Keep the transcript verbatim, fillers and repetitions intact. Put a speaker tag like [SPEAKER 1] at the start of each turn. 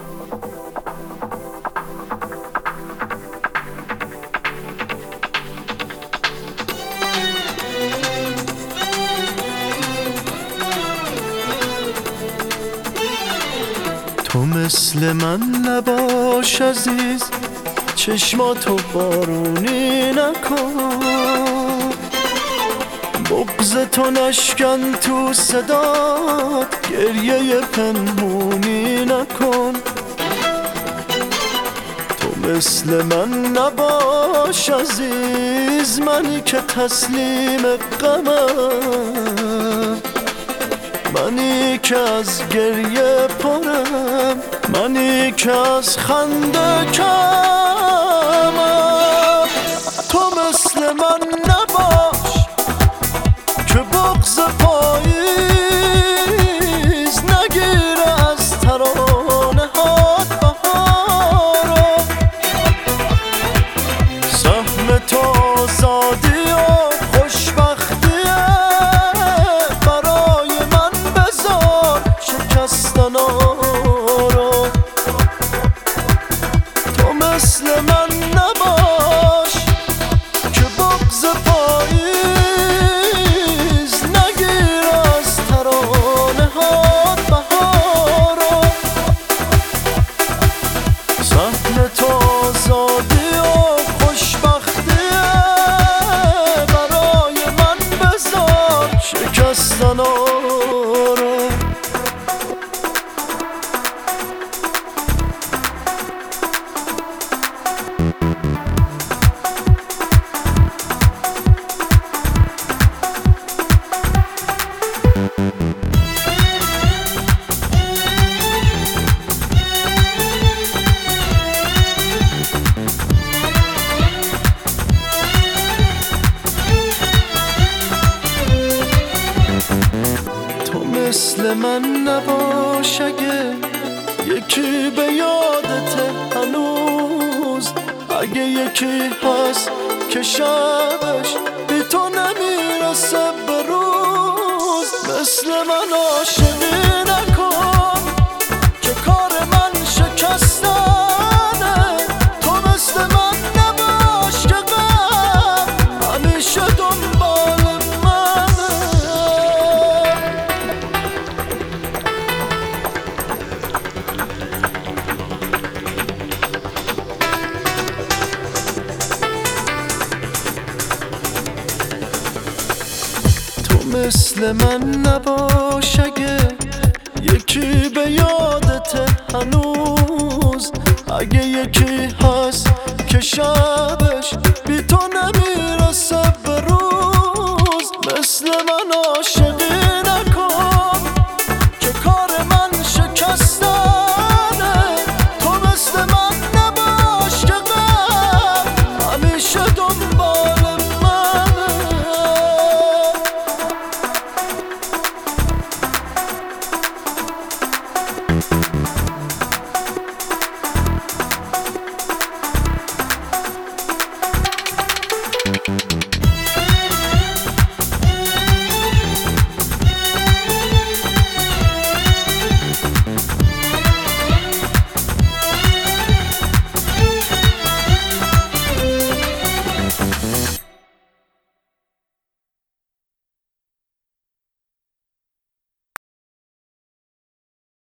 [SPEAKER 1] تو مثل من نباش عزیز، چشماتو بارونی نکن، بغض تو نشکن تو صدات، گریه پنهونی نکن. تو مثل من نباش عزیز، منی که تسلیم غمم، منی که از گریه پرم، منی که از خنده کمم. تو مثل من نباش که بغض پاییز نگیره از ترانه هات بهارو. سهم تو آزادی و خوشبختیه، برای من بذار شکستن رو. تو مثل من نباش که بغض پاییز نگیر از ترانه هات بهارو. سهم تو آزادی و خوشبختیه، برای من بذار شکستن رو. مثل من نباش اگه یکی به یادت هنوز، اگه یکی هست که شبش بی تو نمیرسه به روز. مثل من عاشقی نکن که کار من شکستنه. تو مثل من نباش که غم همیشه دنبال منه. مثل من نباش اگه یکی به یادت هنوز، اگه یکی هست که شبش